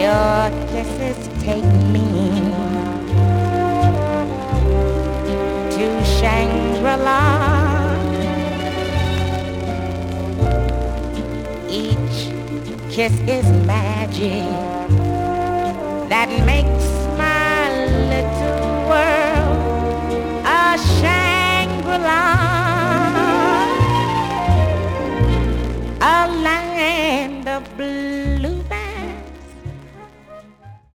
Your kisses take me to Shangri-La. Each kiss is magic that makes